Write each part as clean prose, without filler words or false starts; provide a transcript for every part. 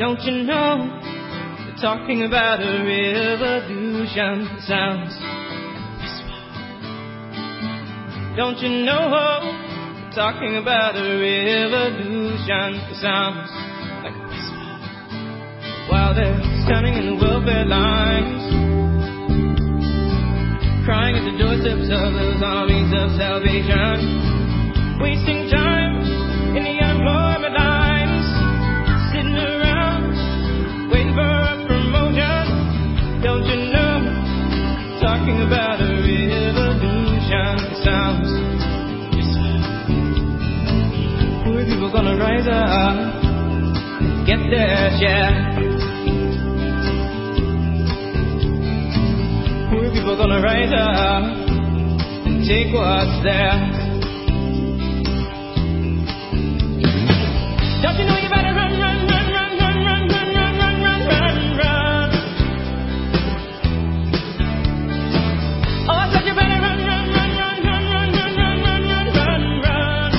Don't you know, they're talking about a revolution. It sounds peaceful. Don't you know, they're talking about a revolution. It sounds like peaceful. While they're standing in the welfare lines, crying at the doorsteps of those armies of salvation, wasting time in the unemployment lines, sitting around waiting for a promotion. Don't you know, talking about a revolution. It sounds poor people gonna rise up, get their share. Poor people gonna rise up and take what's there. Don't you know you better run, run, run, run, run, run, run, run, run, run, run, run. Oh, I said you better run, run, run, run, run, run, run, run, run, run, run, run.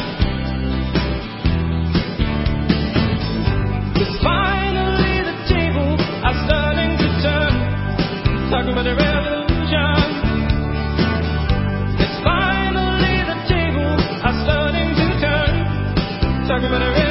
'Cause finally the tables are starting to turn, talking about the revolution. 'Cause finally the tables are starting to turn, talking about the revolution.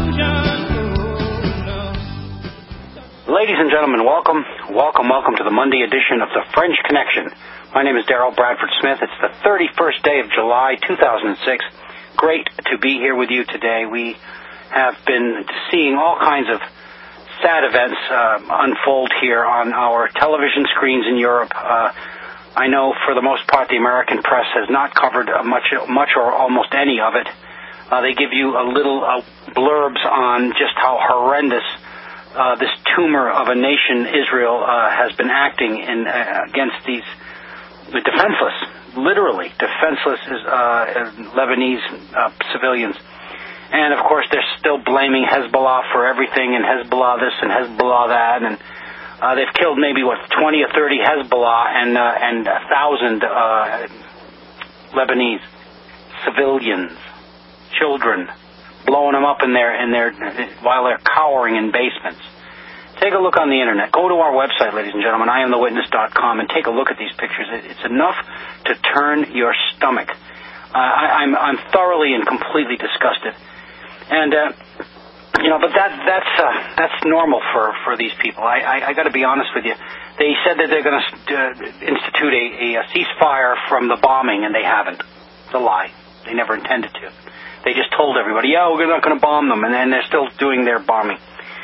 Ladies and gentlemen, welcome to the Monday edition of the French Connection. My name is Daryl Bradford Smith. It's the 31st day of July, 2006. Great to be here with you today. We have been seeing all kinds of sad events unfold here on our television screens in Europe. I know for the most part the American press has not covered much or almost any of it. They give you a little blurbs on just how horrendous this tumor of a nation, Israel, has been acting against the defenseless, literally defenseless Lebanese civilians. And, of course, they're still blaming Hezbollah for everything, and Hezbollah this and Hezbollah that. And they've killed maybe, 20 or 30 Hezbollah and 1,000 Lebanese civilians, children, blowing them up while they're cowering in basements. Take a look on the internet. Go to our website, ladies and gentlemen, IamTheWitness.com, and take a look at these pictures. It's enough to turn your stomach. I'm thoroughly and completely disgusted. And but that's normal for these people. I got to be honest with you. They said that they're going to institute a ceasefire from the bombing, and they haven't. It's a lie. They never intended to. They just told everybody, we're not going to bomb them, and then they're still doing their bombing.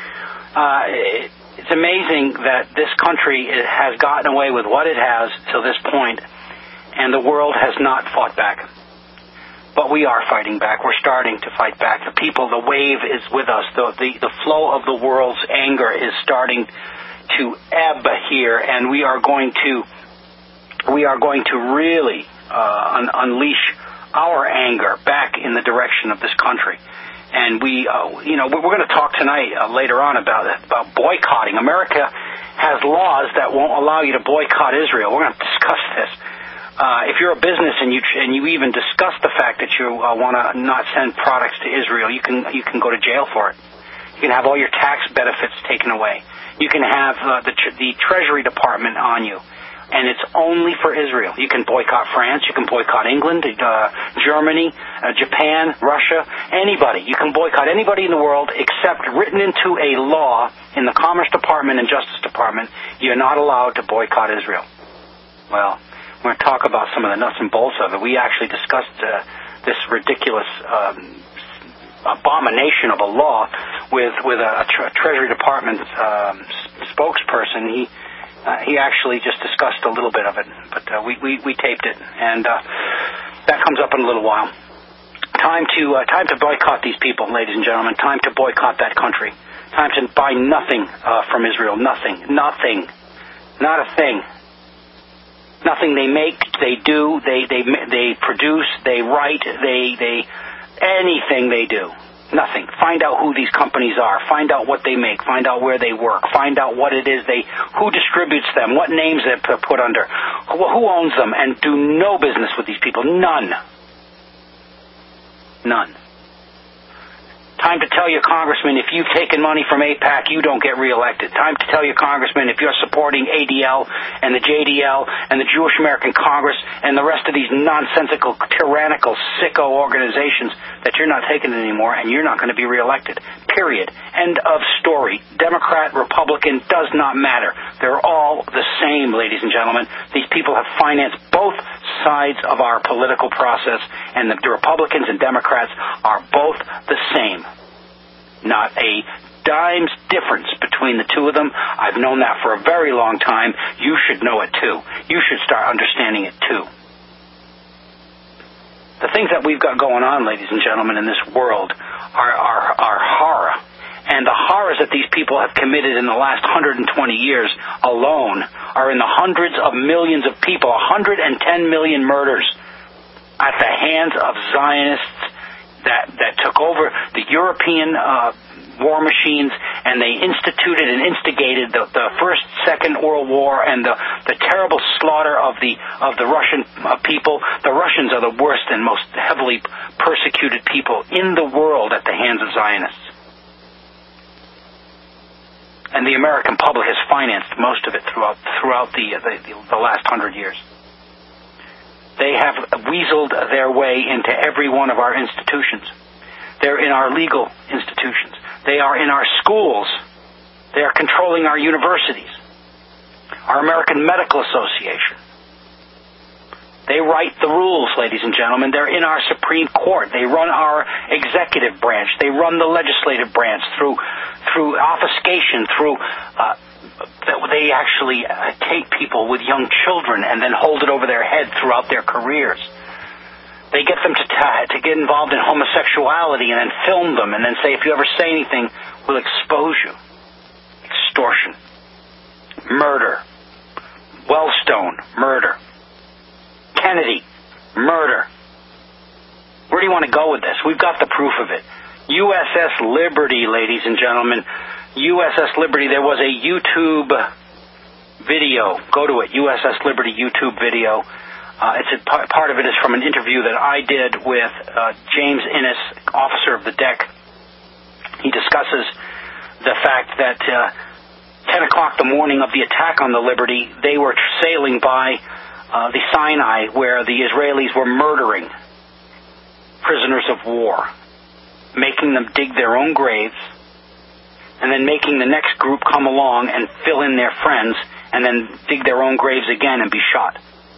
It's amazing that this country has gotten away with what it has to this point, and the world has not fought back. But we are fighting back. We're starting to fight back. The people, the wave is with us. The flow of the world's anger is starting to ebb here, and we are going to really unleash our anger back in the direction of this country. And we're going to talk tonight later on about boycotting. America has laws that won't allow you to boycott Israel. We're going to discuss this. If you're a business and you even discuss the fact that you want to not send products to Israel, you can go to jail for it. You can have all your tax benefits taken away. You can have the Treasury Department on you. And it's only for Israel. You can boycott France. You can boycott England, Germany, Japan, Russia, anybody. You can boycott anybody in the world except written into a law in the Commerce Department and Justice Department, you're not allowed to boycott Israel. Well, we're going to talk about some of the nuts and bolts of it. We actually discussed this ridiculous abomination of a law with a Treasury Department spokesperson. He actually just discussed a little bit of it, but we taped it, and that comes up in a little while. Time to boycott these people, ladies and gentlemen. Time to boycott that country. Time to buy nothing from Israel. Nothing. Not a thing. Nothing they make, they do, they produce, they write, they anything they do. Nothing. Find out who these companies are. Find out what they make. Find out where they work. Find out what it is who distributes them, what names they're put under, who owns them, and do no business with these people. None. Time Time to tell your congressman, if you've taken money from AIPAC, you don't get reelected. Time to tell your congressman, if you're supporting ADL and the JDL and the Jewish American Congress and the rest of these nonsensical, tyrannical, sicko organizations, that you're not taking it anymore and you're not going to be reelected. Period. End of story. Democrat, Republican, does not matter. They're all the same, ladies and gentlemen. These people have financed both sides of our political process, and the Republicans and Democrats are both the same. Not a dime's difference between the two of them. I've known that for a very long time. You should know it too. You should start understanding it too. The things that we've got going on, ladies and gentlemen, in this world are horror. And the horrors that these people have committed in the last 120 years alone are in the hundreds of millions of people, 110 million murders at the hands of Zionists that took over the European war machines, and they instituted and instigated the First, Second World War and the terrible slaughter of the Russian people. The Russians are the worst and most heavily persecuted people in the world at the hands of Zionists. And the American public has financed most of it throughout the last 100 years. They have weaseled their way into every one of our institutions. They're in our legal institutions. They are in our schools. They are controlling our universities, our American Medical Association. They write the rules, ladies and gentlemen. They're in our Supreme Court. They run our executive branch. They run the legislative branch through obfuscation, they actually take people with young children and then hold it over their head throughout their careers. They get them to get involved in homosexuality and then film them and then say, if you ever say anything, we'll expose you. Extortion. Murder. Wellstone. Murder. Kennedy. Murder. Where do you want to go with this? We've got the proof of it. USS Liberty, ladies and gentlemen. USS Liberty, there was a YouTube video. Go to it, USS Liberty YouTube video. Part of it is from an interview that I did with James Innes, officer of the deck. He discusses the fact that 10 o'clock the morning of the attack on the Liberty, they were sailing by the Sinai, where the Israelis were murdering prisoners of war, making them dig their own graves, and then making the next group come along and fill in their friends, and then dig their own graves again and be shot.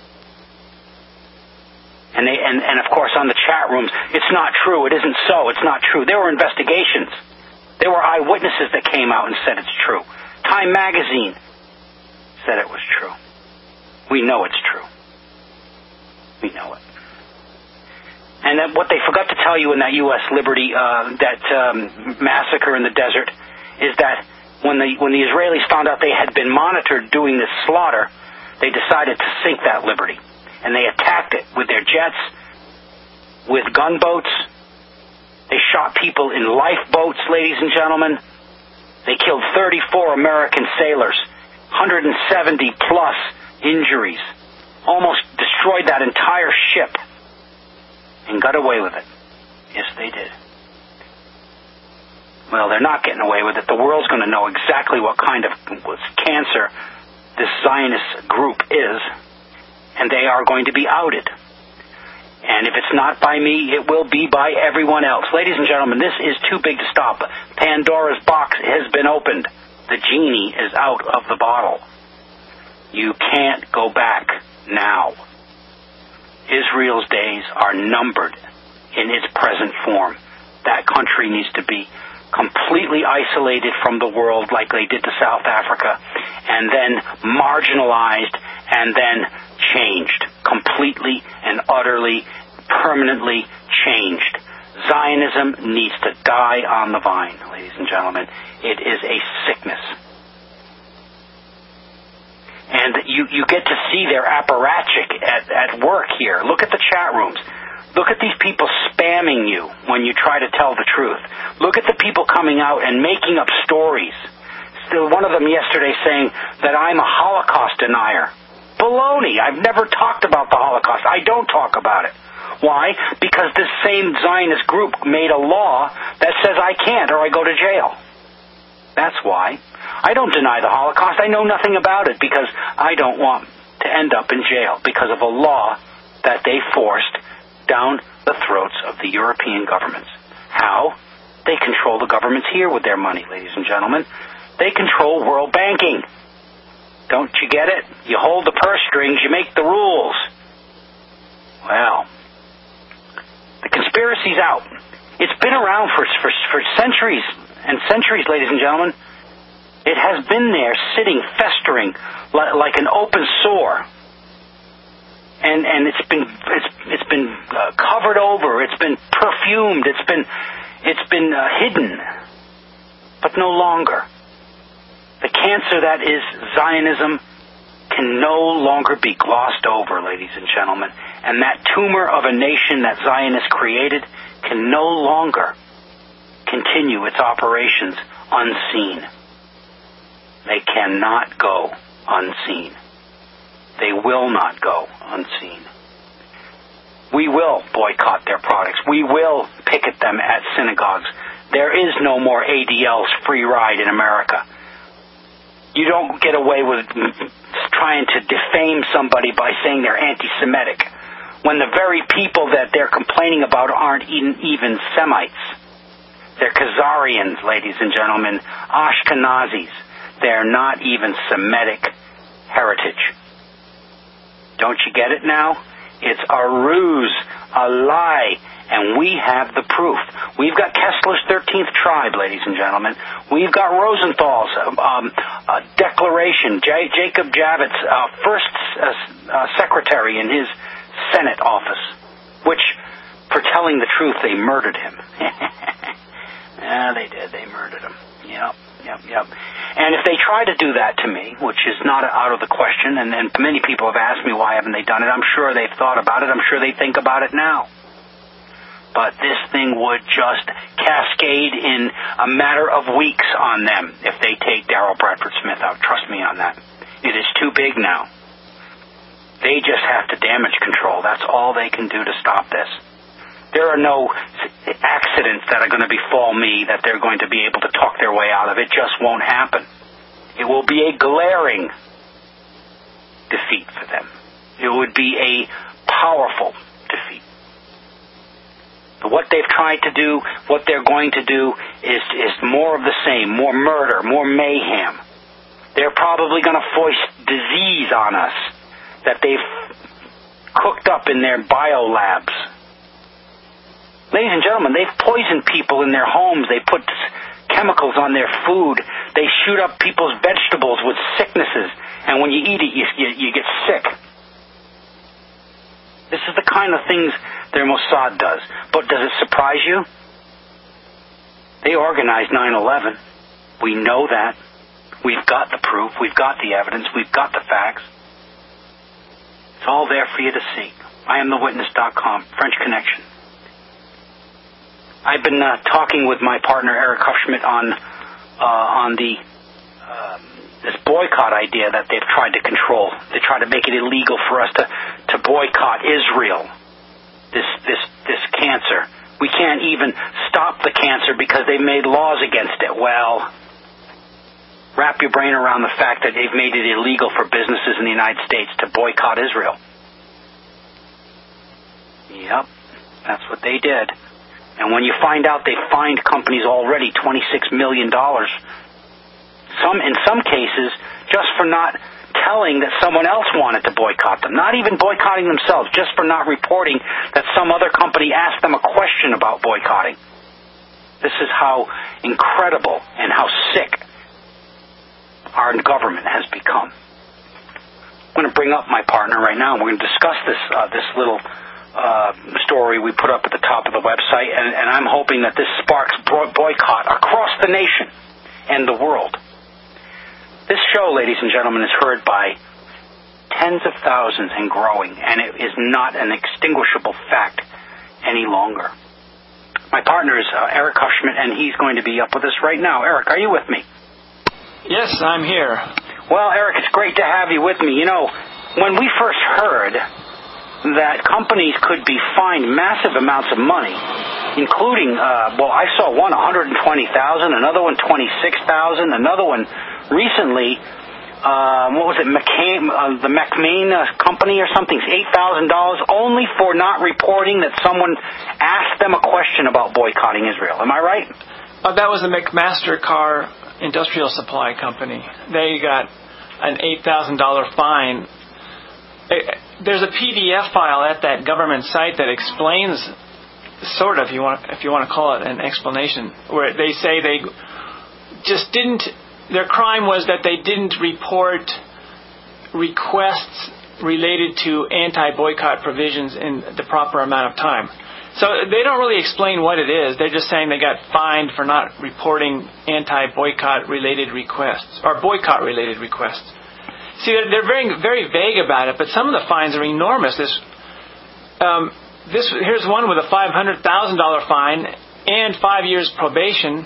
And of course on the chat rooms, it's not true, it isn't so, it's not true. There were investigations. There were eyewitnesses that came out and said it's true. Time magazine said it was true. We know it's true. We know it. And then what they forgot to tell you in that U.S. Liberty, massacre in the desert, is that when the Israelis found out they had been monitored doing this slaughter, they decided to sink that Liberty. And they attacked it with their jets, with gunboats. They shot people in lifeboats, ladies and gentlemen. They killed 34 American sailors, 170 plus injuries, almost destroyed that entire ship, and got away with it. Yes, they did. Well, they're not getting away with it. The world's going to know exactly what kind of cancer this Zionist group is, and they are going to be outed. And if it's not by me, it will be by everyone else. Ladies and gentlemen, this is too big to stop. Pandora's box has been opened. The genie is out of the bottle. You can't go back now. Israel's days are numbered in its present form. That country needs to be completely isolated from the world like they did to South Africa, and then marginalized, and then changed. Completely and utterly, permanently changed. Zionism needs to die on the vine, ladies and gentlemen. It is a sickness. And you get to see their apparatchik at work here. Look at the chat rooms. Look at these people spamming you when you try to tell the truth. Look at the people coming out and making up stories. Still, one of them yesterday saying that I'm a Holocaust denier. baloney. I've never talked about the Holocaust. I don't talk about it. Why? Because this same Zionist group made a law that says I can't or I go to jail. That's why. I don't deny the Holocaust. I know nothing about it because I don't want to end up in jail because of a law that they forced down the throats of the European governments. How? They control the governments here with their money, ladies and gentlemen. They control world banking. Don't you get it? You hold the purse strings, you make the rules. Well, the conspiracy's out. It's been around for centuries and centuries, ladies and gentlemen. It has been there, sitting, festering, like an open sore. And it's been covered over. It's been perfumed. It's been hidden, but no longer. The cancer that is Zionism can no longer be glossed over, ladies and gentlemen. And that tumor of a nation that Zionists created can no longer continue its operations unseen. They cannot go unseen. They will not go unseen. We will boycott their products. We will picket them at synagogues. There is no more ADL's free ride in America. You don't get away with trying to defame somebody by saying they're anti-Semitic when the very people that they're complaining about aren't even Semites. They're Khazarians, ladies and gentlemen, Ashkenazis. They're not even Semitic heritage. Don't you get it now? It's a ruse, a lie, and we have the proof. We've got Kessler's 13th tribe, ladies and gentlemen. We've got Rosenthal's declaration, Jacob Javits, first secretary in his Senate office, which, for telling the truth, they murdered him. Yeah, they did. They murdered him. Yep. And if they try to do that to me, which is not out of the question, and many people have asked me why haven't they done it, I'm sure they've thought about it. I'm sure they think about it now. But this thing would just cascade in a matter of weeks on them if they take Daryl Bradford Smith out. Trust me on that. It is too big now. They just have to damage control. That's all they can do to stop this. There are no accidents that are going to befall me that they're going to be able to talk their way out of. It just won't happen. It will be a glaring defeat for them. It would be a powerful defeat. What they've tried to do, what they're going to do, is more of the same, more murder, more mayhem. They're probably going to foist disease on us that they've cooked up in their biolabs. Ladies and gentlemen, they've poisoned people in their homes. They put chemicals on their food. They shoot up people's vegetables with sicknesses. And when you eat it, you get sick. This is the kind of things their Mossad does. But does it surprise you? They organized 9/11. We know that. We've got the proof. We've got the evidence. We've got the facts. It's all there for you to see. IamTheWitness.com, French Connection. I've been talking with my partner Eric Hufschmidt on this boycott idea that they've tried to control. They try to make it illegal for us to boycott Israel. This cancer. We can't even stop the cancer because they've made laws against it. Well, wrap your brain around the fact that they've made it illegal for businesses in the United States to boycott Israel. Yep, that's what they did. And when you find out they fined companies already $26 million, in some cases, just for not telling that someone else wanted to boycott them, not even boycotting themselves, just for not reporting that some other company asked them a question about boycotting. This is how incredible and how sick our government has become. I'm going to bring up my partner right now, and we're going to discuss this little story we put up at the top of the website, and I'm hoping that this sparks boycott across the nation and the world. This show, ladies and gentlemen, is heard by tens of thousands and growing, and it is not an extinguishable fact any longer. My partner is Eric Hufschmidt, and he's going to be up with us right now. Eric, are you with me? Yes, I'm here. Well, Eric, it's great to have you with me. You know, when we first heard that companies could be fined massive amounts of money, including, I saw one $120,000, another one $26,000, another one recently, what was it, the McMain company or something, $8,000 only for not reporting that someone asked them a question about boycotting Israel. Am I right? That was the McMaster Car Industrial Supply Company. They got an $8,000 fine. There's a PDF file at that government site that explains, sort of, if you want to call it an explanation, where they say they just didn't. Their crime was that they didn't report requests related to anti-boycott provisions in the proper amount of time. So they don't really explain what it is. They're just saying they got fined for not reporting anti-boycott related requests or boycott related requests. See, they're very, very vague about it, but some of the fines are enormous. Here's one with a $500,000 fine and 5 years probation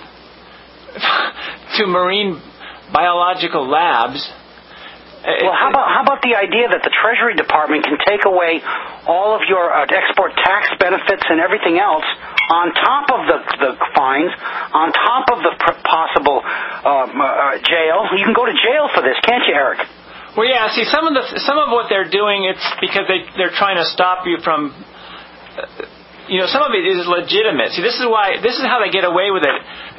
to marine biological labs. Well, how about the idea that the Treasury Department can take away all of your export tax benefits and everything else on top of the fines, on top of the possible jail? You can go to jail for this, can't you, Eric? Well, yeah. See, some of what they're doing, it's because they're trying to stop you from. Some of it is legitimate. See, this is how they get away with it.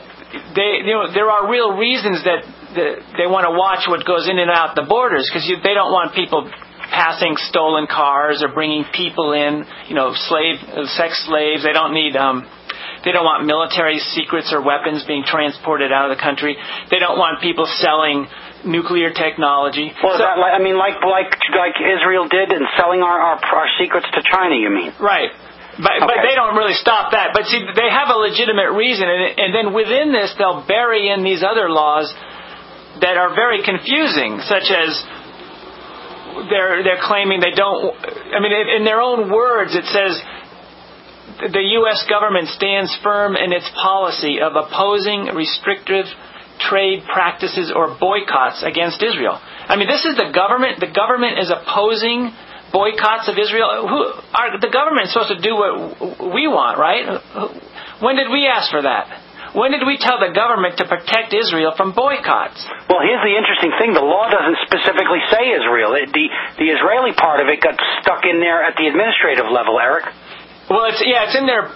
There are real reasons that they want to watch what goes in and out the borders, because they don't want people passing stolen cars or bringing people in, sex slaves. They don't want military secrets or weapons being transported out of the country. They don't want people selling nuclear technology. Well, like Israel did in selling our secrets to China, you mean? Right. But they don't really stop that. But see, they have a legitimate reason, and then within this, they'll bury in these other laws that are very confusing, such as they're claiming they don't. I mean, in their own words, it says the U.S. government stands firm in its policy of opposing restrictive trade practices or boycotts against Israel. I mean, this is the government. The government is opposing boycotts of Israel. The government is supposed to do what we want, right? When did we ask for that? When did we tell the government to protect Israel from boycotts? Well, here's the interesting thing. The law doesn't specifically say Israel. The Israeli part of it got stuck in there at the administrative level, Eric. Well, it's in their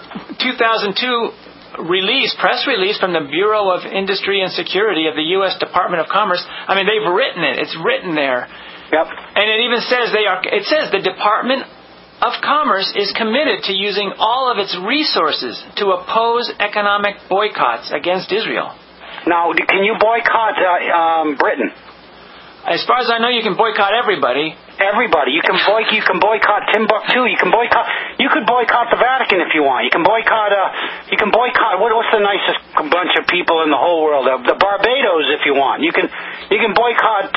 2002 press release from the Bureau of Industry and Security of the U.S. Department of Commerce. I mean, they've written it. It's written there. Yep. And it even says it says the Department of Commerce is committed to using all of its resources to oppose economic boycotts against Israel. Now, can you boycott Britain? As far as I know, you can boycott everybody. Everybody. You can boycott Timbuktu. You could boycott the Vatican if you want. You can boycott. What's the nicest bunch of people in the whole world? The Barbados if you want. You can boycott.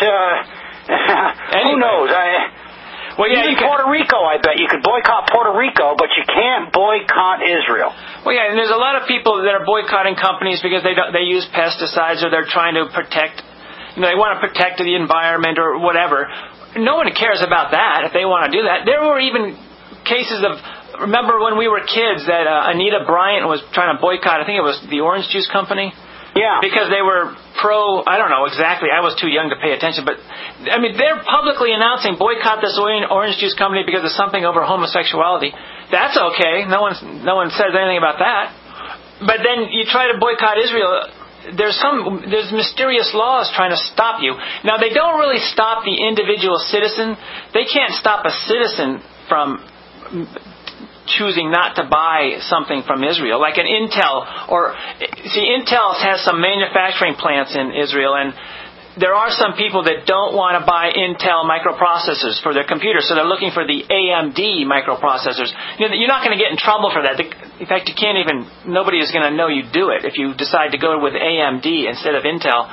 Who knows? Well, yeah, even Puerto Rico, I bet. You could boycott Puerto Rico, but you can't boycott Israel. Well, yeah, and there's a lot of people that are boycotting companies because they use pesticides or they're trying to protect, they want to protect the environment or whatever. No one cares about that if they want to do that. There were even cases of, remember when we were kids that Anita Bryant was trying to boycott, I think it was the Orange Juice Company? Yeah. Because they were I don't know exactly, I was too young to pay attention, but I mean, they're publicly announcing boycott this orange juice company because of something over homosexuality. That's okay. No one says anything about that. But then you try to boycott Israel, there's mysterious laws trying to stop you. Now, they don't really stop the individual citizen. They can't stop a citizen from choosing not to buy something from Israel, like an Intel. Intel has some manufacturing plants in Israel, and there are some people that don't want to buy Intel microprocessors for their computers, so they're looking for the AMD microprocessors. You're not going to get in trouble for that. In fact, nobody is going to know you do it if you decide to go with AMD instead of Intel.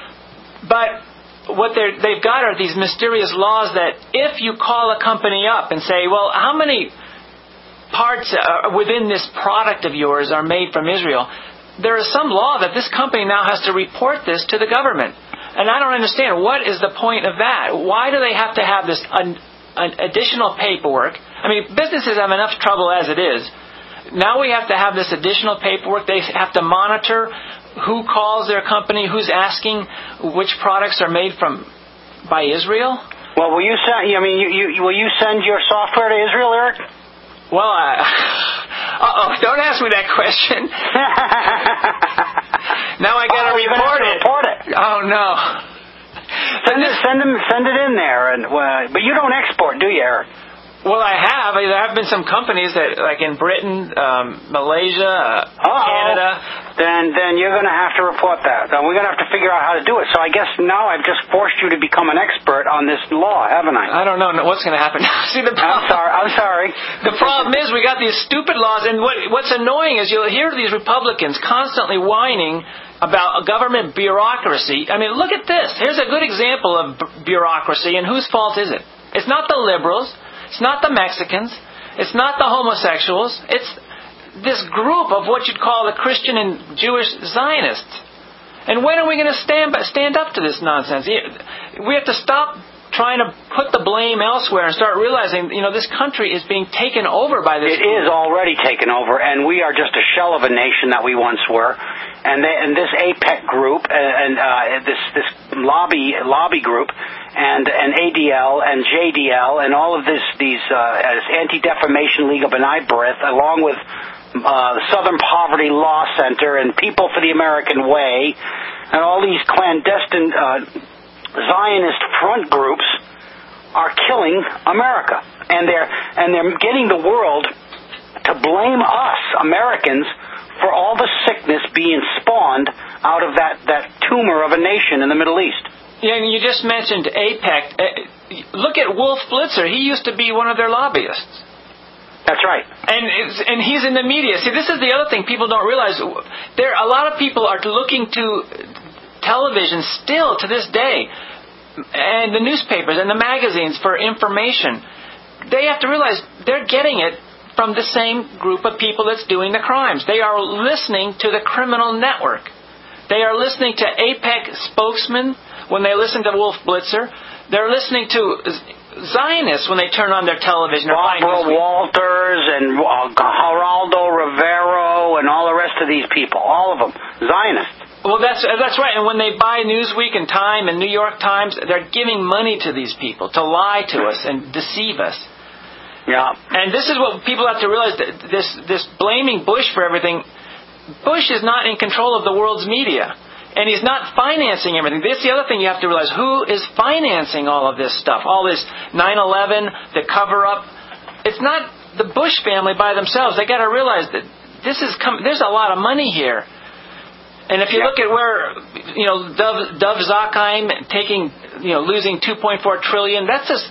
But what they've got are these mysterious laws that if you call a company up and say, well, how many parts within this product of yours are made from Israel, there is some law that this company now has to report this to the government. And I don't understand. What is the point of that? Why do they have to have this additional paperwork. I mean, businesses have enough trouble as it is. Now we have to have this additional paperwork. They have to monitor who calls their company, who's asking which products are made by Israel. Well, will you send? I mean, will you send your software to Israel, Eric? Well, don't ask me that question. Now I got to report it. Oh no! Send it in there, but you don't export, do you, Eric? Well, I have. There have been some companies that, like in Britain, Malaysia, Canada. Then you're going to have to report that. Then we're going to have to figure out how to do it. So I guess now I've just forced you to become an expert on this law, haven't I? I don't know what's going to happen. See, the problem, I'm sorry. The problem is we got these stupid laws, and what's annoying is you'll hear these Republicans constantly whining about a government bureaucracy. I mean, look at this. Here's a good example of bureaucracy, and whose fault is it? It's not the liberals. It's not the Mexicans. It's not the homosexuals. It's this group of what you'd call the Christian and Jewish Zionists. And when are we going to stand up to this nonsense? We have to stop trying to put the blame elsewhere and start realizing, this country is being taken over by this. It is already taken over, and we are just a shell of a nation that we once were. And this APEC group and this lobby group and ADL and JDL and all of these Anti-Defamation League of B'nai B'rith, along with Southern Poverty Law Center and People for the American Way, and all these clandestine Zionist front groups are killing America, and they're getting the world to blame us Americans for all the sickness being spawned out of that tumor of a nation in the Middle East. Yeah, and you just mentioned AIPAC. Look at Wolf Blitzer. He used to be one of their lobbyists. That's right. And he's in the media. See, this is the other thing people don't realize. A lot of people are looking to television still to this day, and the newspapers and the magazines for information. They have to realize they're getting it from the same group of people that's doing the crimes. They are listening to the criminal network. They are listening to AIPAC spokesmen when they listen to Wolf Blitzer. They're listening to Zionists when they turn on their television. Barbara Walters and Geraldo Rivero and all the rest of these people. All of them. Zionists. Well, that's right. And when they buy Newsweek and Time and New York Times, they're giving money to these people to lie to us and deceive us. Yeah. And this is what people have to realize, that this blaming Bush for everything. Bush is not in control of the world's media. And he's not financing everything. This is the other thing you have to realize. Who is financing all of this stuff? All this 9/11, the cover-up. It's not the Bush family by themselves. They got to realize that there's a lot of money here. And if you look at where, Dov Zakheim losing $2.4 trillion, that's just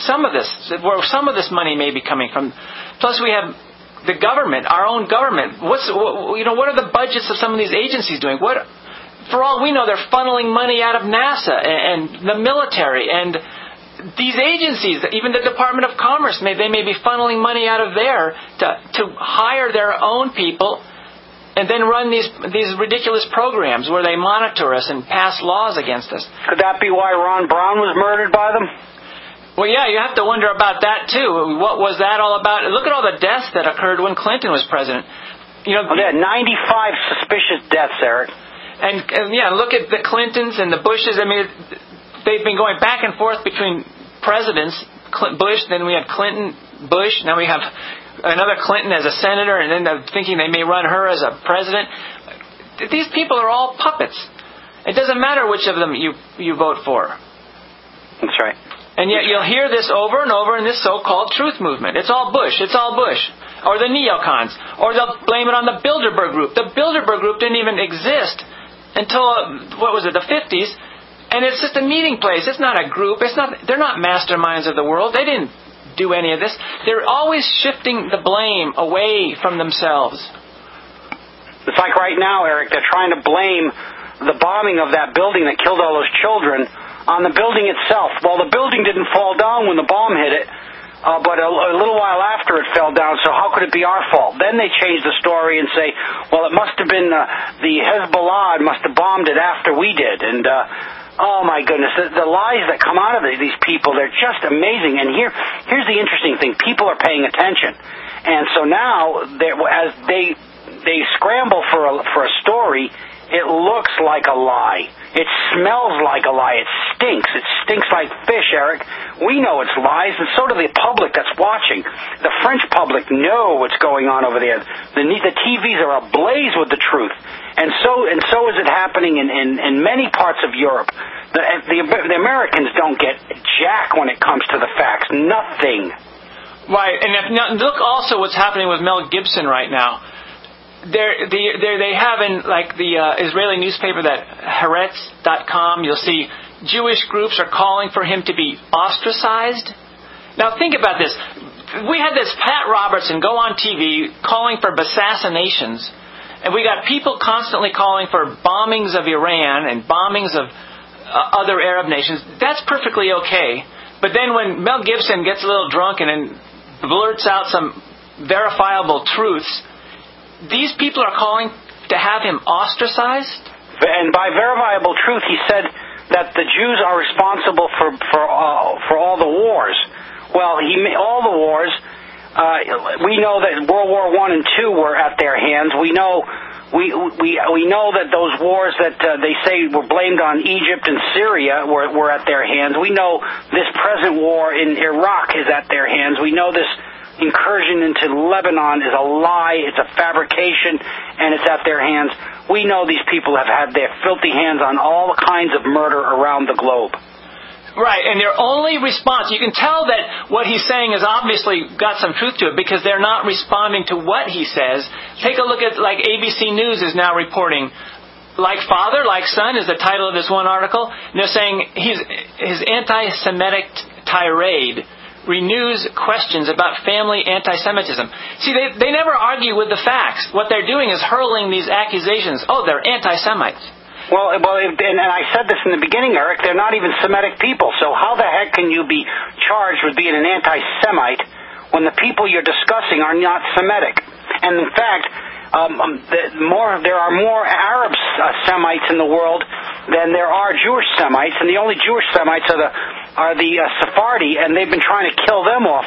where some of this money may be coming from. Plus we have the government, our own government. What are the budgets of some of these agencies doing? For all we know, they're funneling money out of NASA and the military and these agencies, even the Department of Commerce, they may be funneling money out of there to hire their own people and then run these ridiculous programs where they monitor us and pass laws against us. Could that be why Ron Brown was murdered by them? Well, yeah, you have to wonder about that too. What was that all about? Look at all the deaths that occurred when Clinton was president. They had 95 suspicious deaths, Eric. And look at the Clintons and the Bushes. I mean, they've been going back and forth between presidents. Bush, then we had Clinton, Bush. Now we have another Clinton as a senator, and then they're thinking they may run her as a president. These people are all puppets. It doesn't matter which of them you vote for. That's right. And yet you'll hear this over and over in this so-called truth movement. It's all Bush. It's all Bush. Or the neocons. Or they'll blame it on the Bilderberg Group. The Bilderberg Group didn't even exist until, the 50s. And it's just a meeting place. It's not a group. They're not masterminds of the world. They didn't do any of this. They're always shifting the blame away from themselves. It's like right now, Eric, they're trying to blame the bombing of that building that killed all those children on the building itself. Well, the building didn't fall down when the bomb hit it, but a little while after it fell down, so how could it be our fault? Then they change the story and say, well, it must have been the Hezbollah must have bombed it after we did. And Oh my goodness, the lies that come out of these people, they're just amazing. And here's the interesting thing. People are paying attention. And so now, as they scramble for a story, it looks like a lie. It smells like a lie. It stinks. It stinks like fish, Eric. We know it's lies, and so do the public that's watching. The French public know what's going on over there. The TVs are ablaze with the truth. And so is it happening in many parts of Europe. The Americans don't get jack when it comes to the facts. Nothing. Right, and look also what's happening with Mel Gibson right now. They have in like the Israeli newspaper, that Haaretz.com, you'll see Jewish groups are calling for him to be ostracized. Now think about this. We had this Pat Robertson go on TV calling for assassinations, and we got people constantly calling for bombings of Iran and bombings of other Arab nations. That's perfectly okay. But then when Mel Gibson gets a little drunk and then blurts out some verifiable truths, these people are calling to have him ostracized? And by verifiable truth, he said that the Jews are responsible for all the wars. Well, all the wars. We know that World War I and II were at their hands. We know that those wars that they say were blamed on Egypt and Syria were at their hands. We know this present war in Iraq is at their hands. We know this incursion into Lebanon is a lie, it's a fabrication, and it's at their hands. We know these people have had their filthy hands on all kinds of murder around the globe. Right, and their only response, you can tell that what he's saying has obviously got some truth to it, because they're not responding to what he says. Take a look at, like, ABC News is now reporting, like father, like son is the title of this one article. And they're saying his anti-Semitic tirade renews questions about family anti-Semitism. See, they never argue with the facts. What they're doing is hurling these accusations. Oh, they're anti-Semites. Well, and I said this in the beginning, Eric, they're not even Semitic people. So how the heck can you be charged with being an anti-Semite when the people you're discussing are not Semitic? And in fact, there are more Arab Semites in the world than there are Jewish Semites, and the only Jewish Semites are the Sephardi, and they've been trying to kill them off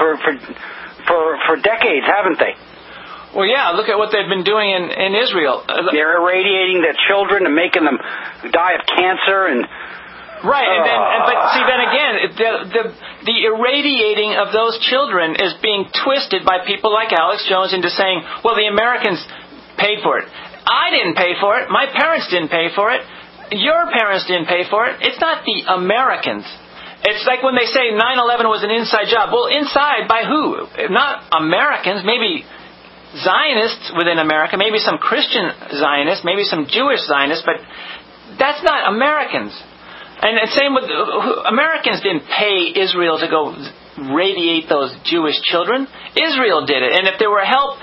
for decades, haven't they? Well, yeah, look at what they've been doing in Israel. They're irradiating their children and making them die of cancer and. Right, but see, then again, the irradiating of those children is being twisted by people like Alex Jones into saying, well, the Americans paid for it. I didn't pay for it. My parents didn't pay for it. Your parents didn't pay for it. It's not the Americans. It's like when they say 9/11 was an inside job. Well, inside by who? Not Americans, maybe Zionists within America, maybe some Christian Zionists, maybe some Jewish Zionists, but that's not Americans. And same with Americans didn't pay Israel to go radiate those Jewish children. Israel did it, and if there were help,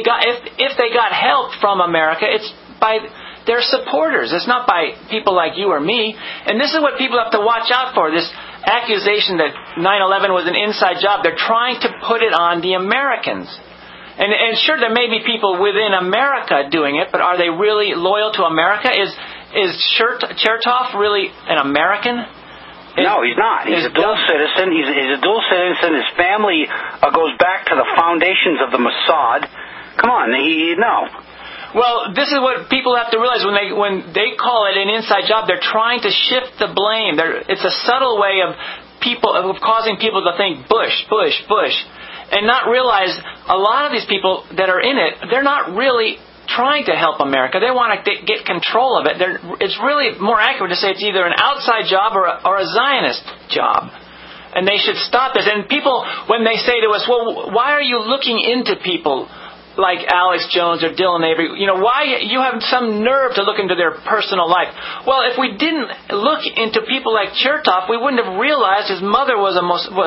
if they got help from America, it's by their supporters. It's not by people like you or me. And this is what people have to watch out for. This accusation that 9/11 was an inside job. They're trying to put it on the Americans. And sure, there may be people within America doing it, but are they really loyal to America? Is Chertoff really an American? No, he's not. He's a dual citizen. He's a dual citizen. His family goes back to the foundations of the Mossad. Come on, no. Well, this is what people have to realize when they call it an inside job. They're trying to shift the blame. It's a subtle way of causing people to think Bush, Bush, Bush, and not realize a lot of these people that are in it, they're not really trying to help America. They want to get control of it. It's really more accurate to say it's either an outside job or a Zionist job. And they should stop this. And people, when they say to us, well, why are you looking into people like Alex Jones or Dylan Avery? Why you have some nerve to look into their personal life? Well, if we didn't look into people like Chertoff, we wouldn't have realized his mother was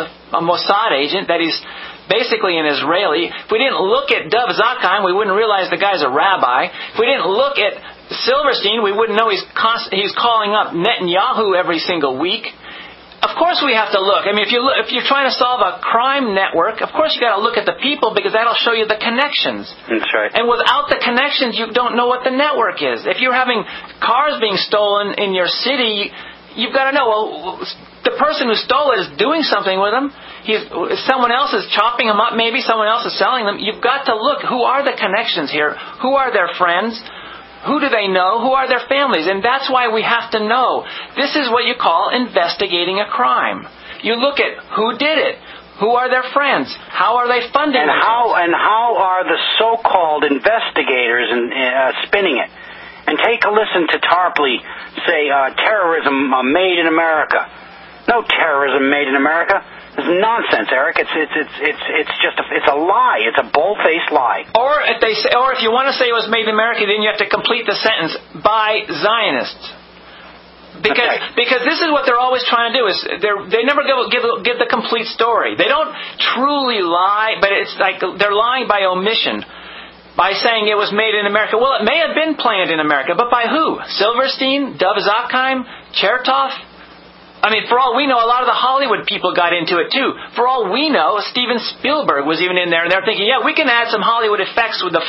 a Mossad agent, that he's basically an Israeli. If we didn't look at Dov Zakheim, we wouldn't realize the guy's a rabbi. If we didn't look at Silverstein, we wouldn't know he's calling up Netanyahu every single week. Of course we have to look. I mean, if you're trying to solve a crime network, of course you got to look at the people, because that'll show you the connections. That's right. And without the connections, you don't know what the network is. If you're having cars being stolen in your city, you've got to know, well, the person who stole it is doing something with them. Someone else is chopping them up, maybe someone else is selling them. You've got to look, who are the connections here? Who are their friends? Who do they know? Who are their families? And that's why we have to know. This is what you call investigating a crime. You look at who did it. Who are their friends? How are they funding it? And how are the so-called investigators spinning it? And take a listen to Tarpley say terrorism made in America. No terrorism made in America. It's nonsense, Eric. It's a lie. It's a bold-faced lie. Or if you want to say it was made in America, then you have to complete the sentence by Zionists. Because this is what they're always trying to do, is they never give the complete story. They don't truly lie, but it's like they're lying by omission, by saying it was made in America. Well, it may have been planned in America, but by who? Silverstein? Dov Zakheim? Chertoff? I mean, for all we know, a lot of the Hollywood people got into it too. For all we know, Steven Spielberg was even in there, and they're thinking, yeah, we can add some Hollywood effects when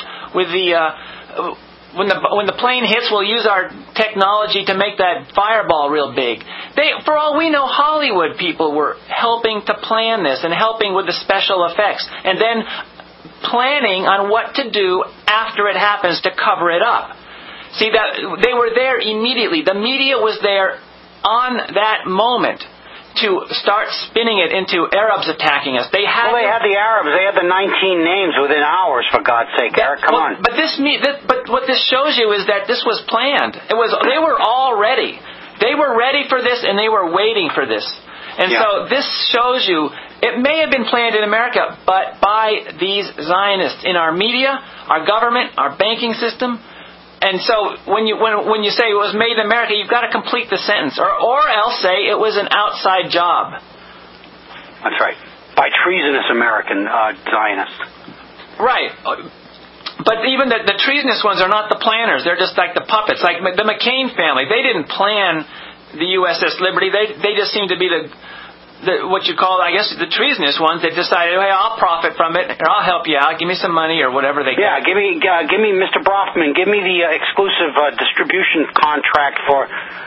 the plane hits, we'll use our technology to make that fireball real big. For all we know, Hollywood people were helping to plan this and helping with the special effects, and then planning on what to do after it happens to cover it up. See, that they were there immediately. The media was there on that moment to start spinning it into Arabs attacking us. They had the Arabs. They had the 19 names within hours, for God's sake, Eric. Come on. But what this shows you is that this was planned. They were all ready. They were ready for this, and they were waiting for this. And so this shows you, it may have been planned in America, but by these Zionists in our media, our government, our banking system. And so when you say it was made in America, you've got to complete the sentence, or else say it was an outside job. That's right. By treasonous American Zionists. Right. But even the treasonous ones are not the planners. They're just like the puppets. Like the McCain family, they didn't plan the USS Liberty. They just seem to be the what you call, I guess, the treasonous ones. They decided, hey, I'll profit from it, or I'll help you out. Give me some money, or whatever they got. Give me Mr. Brofman. Give me the exclusive distribution contract for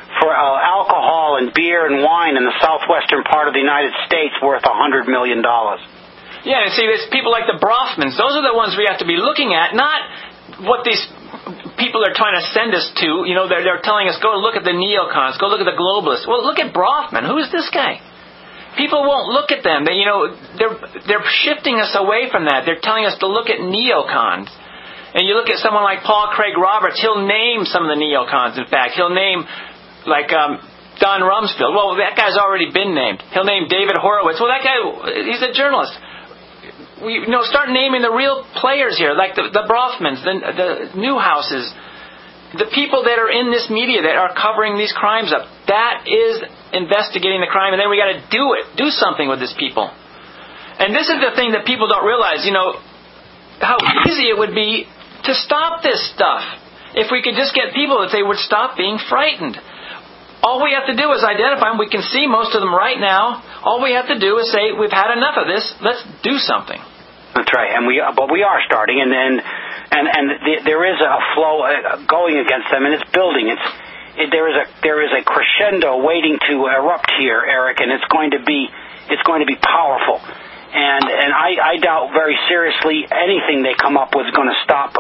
alcohol and beer and wine in the southwestern part of the United States, worth $100 million. Yeah, and see, there's people like the Brofmans. Those are the ones we have to be looking at, not what these people are trying to send us to. You know, they're telling us, go look at the neocons, go look at the globalists. Well, look at Brofman. Who is this guy? People won't look at them. They're shifting us away from that. They're telling us to look at neocons. And you look at someone like Paul Craig Roberts, he'll name some of the neocons, in fact. He'll name, like, Don Rumsfeld. Well, that guy's already been named. He'll name David Horowitz. Well, that guy, he's a journalist. Start naming the real players here, like the Brofmans, the Newhouses, the people that are in this media that are covering these crimes up. That is investigating the crime, and then we got to do something with these people. And this is the thing that people don't realize, how easy it would be to stop this stuff if we could just get people that they would stop being frightened. All we have to do is identify them. We can see most of them right now. All we have to do is say, we've had enough of this. Let's do something. That's right, but we are starting, and there is a flow going against them, and it's building. There is a crescendo waiting to erupt here, Eric, and it's going to be powerful. And I doubt very seriously anything they come up with is going to stop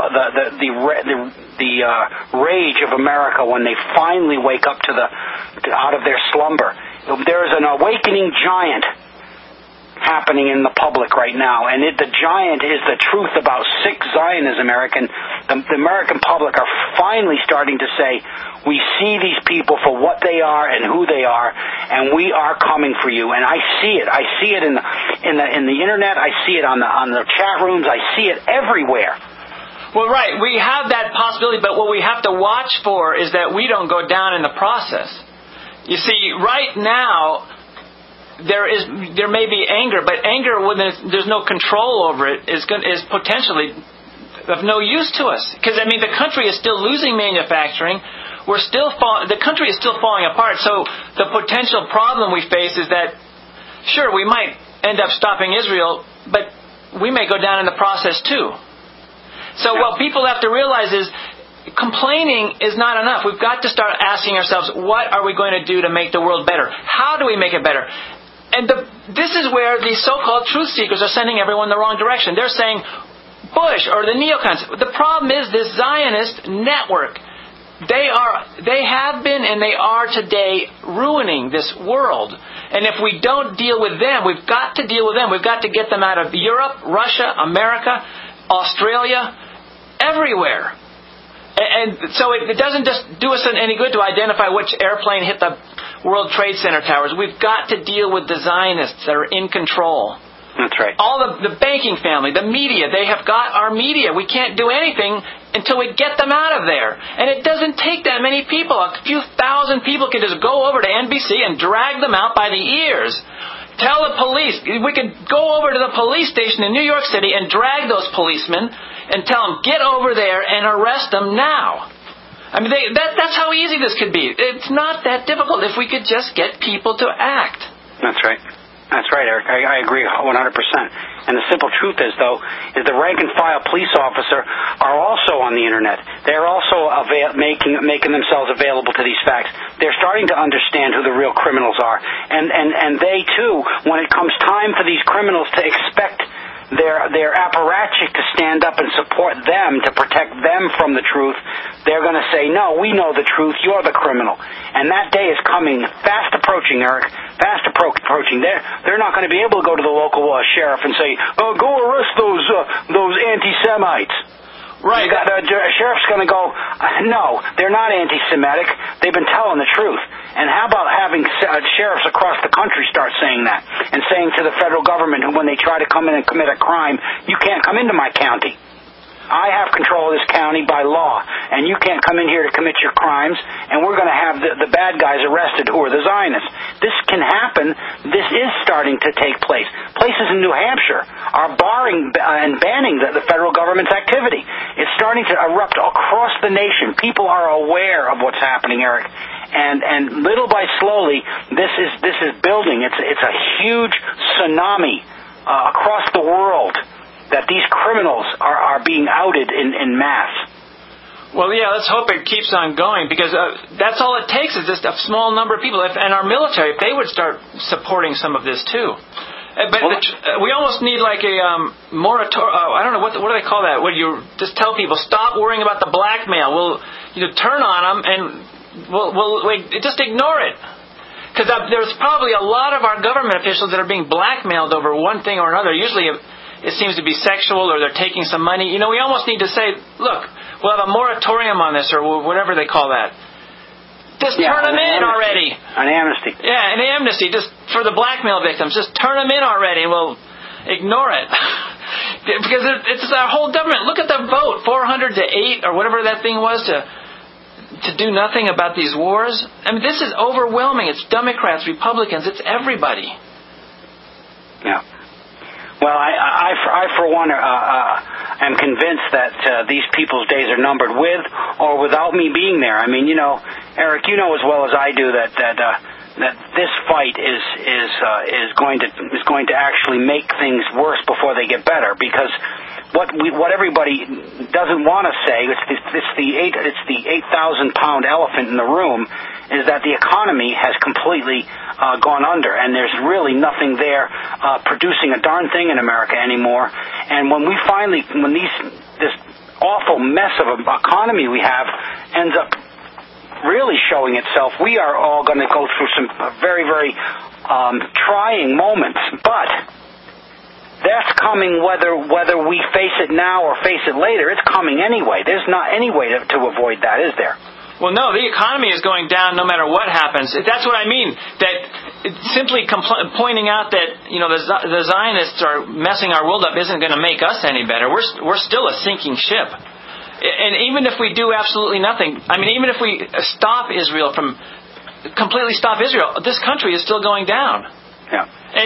the rage of America when they finally wake up out of their slumber. There is an awakening giant happening in the public right now, and the giant is the truth about sick Zionism, Eric. The American public are finally starting to say, we see these people for what they are and who they are, and we are coming for you. And I see it. I see it in the internet. I see it on the chat rooms. I see it everywhere. Well, right. We have that possibility, but what we have to watch for is that we don't go down in the process. You see, right now, there may be anger, but anger when there's no control over it is potentially of no use to us. Because the country is still losing manufacturing. The country is still falling apart. So the potential problem we face is that, sure, we might end up stopping Israel, but we may go down in the process too. So what people have to realize is, complaining is not enough. We've got to start asking ourselves, what are we going to do to make the world better? How do we make it better? And this is where the so-called truth seekers are sending everyone in the wrong direction. They're saying, Bush or the neocons. The problem is this Zionist network. They have been and they are today ruining this world. And if we don't deal with them, we've got to deal with them. We've got to get them out of Europe, Russia, America, Australia, everywhere. And so it doesn't just do us any good to identify which airplane hit the World Trade Center towers. We've got to deal with the Zionists that are in control. That's right. All the banking family, the media, they have got our media. We can't do anything until we get them out of there. And it doesn't take that many people. A few thousand people can just go over to NBC and drag them out by the ears. Tell the police. We could go over to the police station in New York City and drag those policemen and tell them, get over there and arrest them now. I mean, that's how easy this could be. It's not that difficult if we could just get people to act. That's right. That's right, Eric. I agree 100%. And the simple truth is, though, is the rank-and-file police officer are also on the Internet. They're also making themselves available to these facts. They're starting to understand who the real criminals are. And they, too, when it comes time for these criminals to expect their apparatchik to stand up and support them, to protect them from the truth, they're going to say, no, we know the truth, you're the criminal. And that day is coming, fast approaching, Eric, fast approaching. They're not going to be able to go to the local sheriff and say, oh, go arrest those anti-Semites. Right. The sheriff's going to go, no, they're not anti-Semitic. They've been telling the truth. And how about having sheriffs across the country start saying that and saying to the federal government, when they try to come in and commit a crime, you can't come into my county. I have control of this county by law, and you can't come in here to commit your crimes, and we're going to have the bad guys arrested who are the Zionists. This can happen. This is starting to take place. Places in New Hampshire are barring and banning the federal government's activity. It's starting to erupt across the nation. People are aware of what's happening, Eric. And little by slowly, this is building. It's a huge tsunami across the world that these criminals are being outed in mass. Well, yeah, let's hope it keeps on going, because that's all it takes is just a small number of people. And our military, if they would start supporting some of this too. But we almost need like a moratorium. I don't know, what do they call that? Where you just tell people, stop worrying about the blackmail. We'll turn on them and we'll just ignore it. Because there's probably a lot of our government officials that are being blackmailed over one thing or another. Usually it seems to be sexual, or they're taking some money. You know, we almost need to say, look, we'll have a moratorium on this, or whatever they call that. Just turn them in already. An amnesty. Yeah, an amnesty, just for the blackmail victims. Just turn them in already, and we'll ignore it. Because it's our whole government. Look at the vote, 400 to 8, or whatever that thing was, to do nothing about these wars. I mean, this is overwhelming. It's Democrats, Republicans, it's everybody. Yeah. Well, I for one, am convinced that these people's days are numbered, with or without me being there. I mean, you know, Eric, you know as well as I do that this fight is going to actually make things worse before they get better, because what everybody doesn't want to say, it's the 8,000-pound elephant in the room, is that the economy has completely gone under, and there's really nothing there producing a darn thing in America anymore. And when this awful mess of an economy we have ends up really showing itself, we are all going to go through some very, very trying moments. But that's coming whether we face it now or face it later. It's coming anyway. There's not any way to avoid that, is there? Well, no, the economy is going down no matter what happens. That's what I mean. That simply pointing out that, you know, the Zionists are messing our world up isn't going to make us any better. We're still a sinking ship. And even if we do absolutely nothing, I mean, even if we completely stop Israel, this country is still going down. Yeah.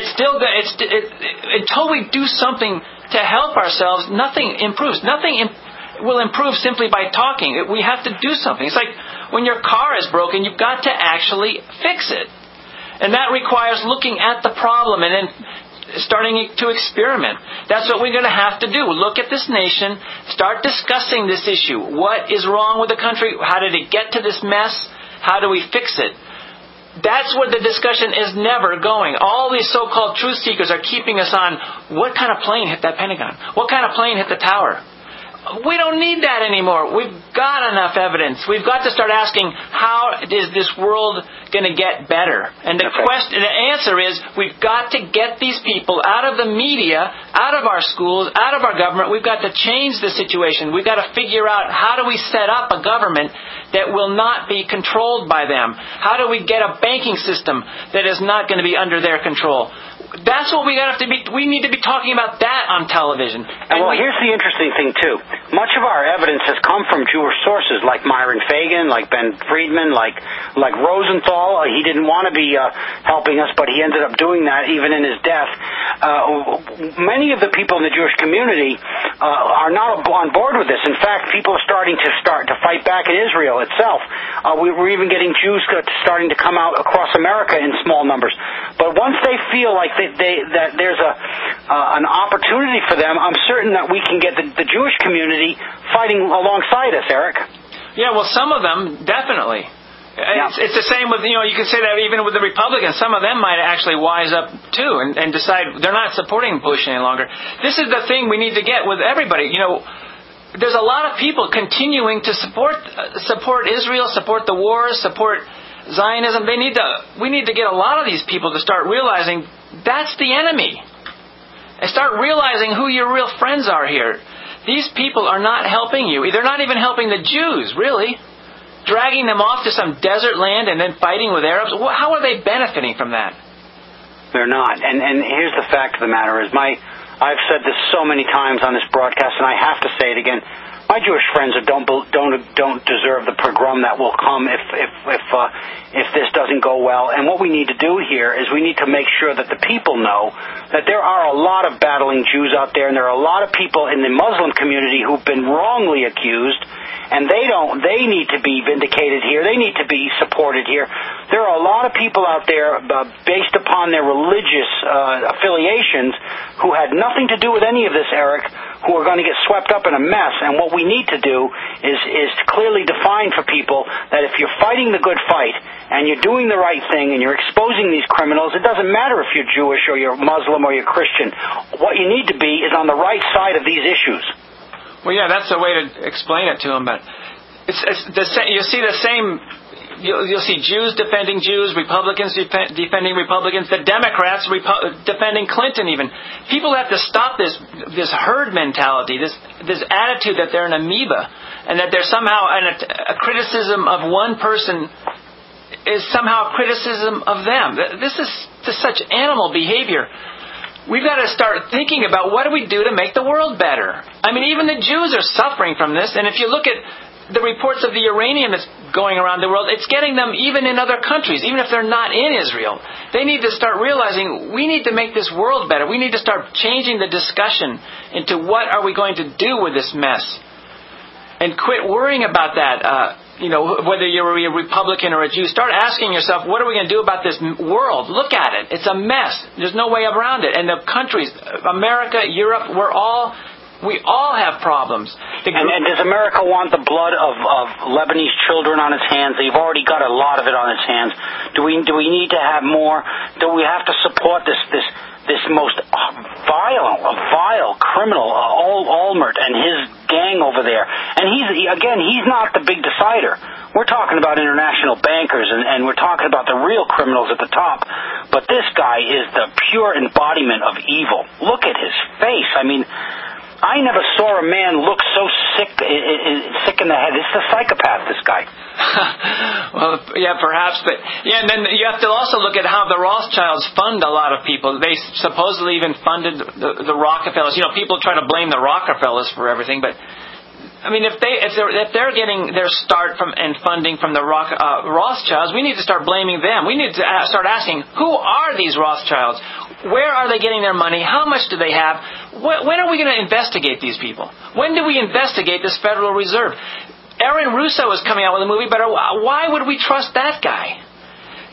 Until we do something to help ourselves, nothing improves. Nothing will improve simply by talking. We have to do something. It's like when your car is broken, you've got to actually fix it. And that requires looking at the problem and then starting to experiment. That's what we're going to have to do. Look at this nation, start discussing this issue. What is wrong with the country? How did it get to this mess? How do we fix it? That's where the discussion is never going. All these so-called truth seekers are keeping us on what kind of plane hit that Pentagon? What kind of plane hit the tower? We don't need that anymore. We've got enough evidence. We've got to start asking, how is this world going to get better? And the answer is, we've got to get these people out of the media, out of our schools, out of our government. We've got to change the situation. We've got to figure out, how do we set up a government that will not be controlled by them? How do we get a banking system that is not going to be under their control? That's what we need to be talking about that on television. And well, here's the interesting thing too. Much of our evidence has come from Jewish sources, like Myron Fagan, like Ben Friedman, like Rosenthal. He didn't want to be helping us, but he ended up doing that even in his death. Many of the people in the Jewish community are not on board with this. In fact, people are starting to fight back in Israel itself. We're even getting Jews starting to come out across America in small numbers. But once they feel like that there's an opportunity for them, I'm certain that we can get the Jewish community fighting alongside us, Eric. Yeah, well, some of them, definitely. Yeah. It's the same with, you can say that even with the Republicans. Some of them might actually wise up, too, and decide they're not supporting Bush any longer. This is the thing we need to get with everybody. There's a lot of people continuing to support Israel, support the wars, support Zionism. We need to get a lot of these people to start realizing that's the enemy. And start realizing who your real friends are here. These people are not helping you. They're not even helping the Jews, really. Dragging them off to some desert land and then fighting with Arabs. How are they benefiting from that? They're not. And here's the fact of the matter is, I've said this so many times on this broadcast, and I have to say it again. My Jewish friends don't deserve the pogrom that will come if this doesn't go well. And what we need to do here is we need to make sure that the people know that there are a lot of battling Jews out there, and there are a lot of people in the Muslim community who've been wrongly accused, and they need to be vindicated here. They need to be supported here. There are a lot of people out there based upon their religious affiliations who had nothing to do with any of this, Eric, who are going to get swept up in a mess. And what we need to do is clearly define for people that if you're fighting the good fight and you're doing the right thing and you're exposing these criminals, it doesn't matter if you're Jewish or you're Muslim or you're Christian. What you need to be is on the right side of these issues. Well, yeah, that's the way to explain it to them. But you'll see the same. You'll see Jews defending Jews, Republicans defending Republicans, the Democrats defending Clinton even. People have to stop this herd mentality, this attitude that they're an amoeba, and that they're somehow a criticism of one person is somehow a criticism of them. This is such animal behavior. We've got to start thinking about what do we do to make the world better. I mean, even the Jews are suffering from this, and if you look at the reports of the uranium that's going around the world, it's getting them even in other countries, even if they're not in Israel. They need to start realizing we need to make this world better. We need to start changing the discussion into what are we going to do with this mess. And quit worrying about that. Whether you're a Republican or a Jew, start asking yourself, what are we going to do about this world? Look at it. It's a mess. There's no way around it. And the countries, America, Europe, we all have problems. And does America want the blood of Lebanese children on its hands? They've already got a lot of it on its hands. Do we need to have more? Do we have to support this most vile criminal, Olmert and his gang over there? And he's not the big decider. We're talking about international bankers, and we're talking about the real criminals at the top. But this guy is the pure embodiment of evil. Look at his face. I mean, I never saw a man look so sick in the head. It's a psychopath, this guy. Well, yeah, perhaps. But yeah, and then you have to also look at how the Rothschilds fund a lot of people. They supposedly even funded the Rockefellers. People try to blame the Rockefellers for everything, but I mean, if they're getting their start from and funding from the Rothschilds, we need to start blaming them. We need to start asking, who are these Rothschilds? Where are they getting their money? How much do they have? When are we going to investigate these people? When do we investigate this Federal Reserve? Aaron Russo is coming out with a movie, but why would we trust that guy?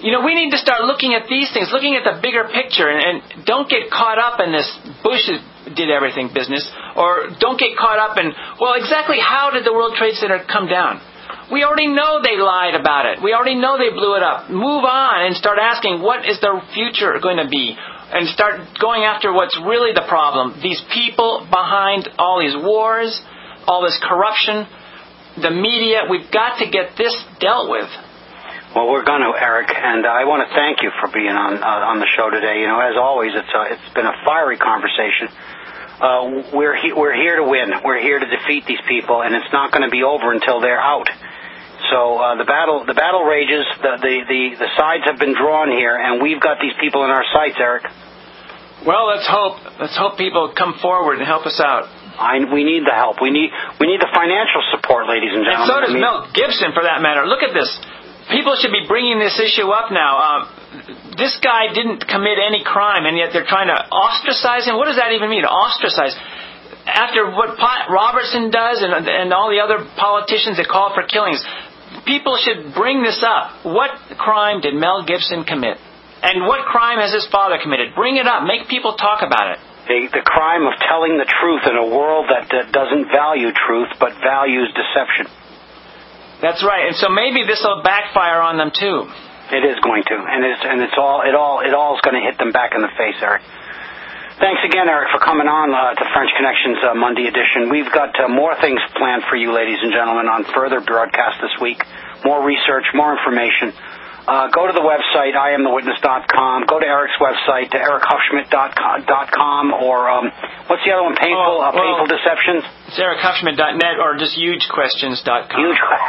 We need to start looking at these things, looking at the bigger picture, and don't get caught up in this Bush did everything business, or don't get caught up in, exactly how did the World Trade Center come down? We already know they lied about it. We already know they blew it up. Move on and start asking, what is the future going to be? And start going after what's really the problem. These people behind all these wars, all this corruption, the media, we've got to get this dealt with. Well, we're going to, Eric, and I want to thank you for being on the show today. As always, it's been a fiery conversation. We're here to win. We're here to defeat these people, and it's not going to be over until they're out. So the battle rages. The sides have been drawn here, and we've got these people in our sights, Eric. Well, let's hope people come forward and help us out. We need the help. We need the financial support, ladies and gentlemen. And so does Mel Gibson, for that matter. Look at this. People should be bringing this issue up now. This guy didn't commit any crime, and yet they're trying to ostracize him. What does that even mean, ostracize? After what Robertson does and all the other politicians that call for killings, people should bring this up. What crime did Mel Gibson commit? And what crime has his father committed? Bring it up. Make people talk about it. The crime of telling the truth in a world that doesn't value truth but values deception. That's right, and so maybe this will backfire on them too. It is going to, and it all is going to hit them back in the face, Eric. Thanks again, Eric, for coming on to French Connections Monday edition. We've got more things planned for you, ladies and gentlemen, on further broadcasts this week. More research, more information. Go to the website, IamTheWitness.com. Go to Eric's website, to EricHuffschmidt.com, or what's the other one? Painful Deceptions? It's EricHuffschmidt.net, or just HugeQuestions.com.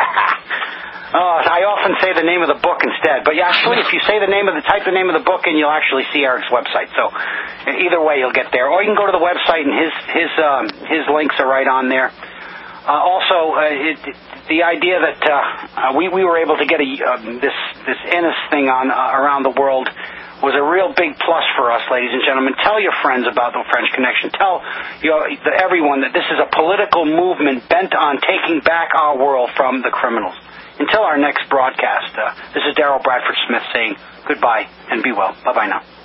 I often say the name of the book instead, but actually, if you say type the name of the book in, you'll actually see Eric's website. So either way, you'll get there. Or you can go to the website, and his links are right on there. The idea that we were able to get this Innis thing on around the world was a real big plus for us, ladies and gentlemen. Tell your friends about the French Connection. Tell everyone that this is a political movement bent on taking back our world from the criminals. Until our next broadcast, this is Daryl Bradford Smith saying goodbye and be well. Bye-bye now.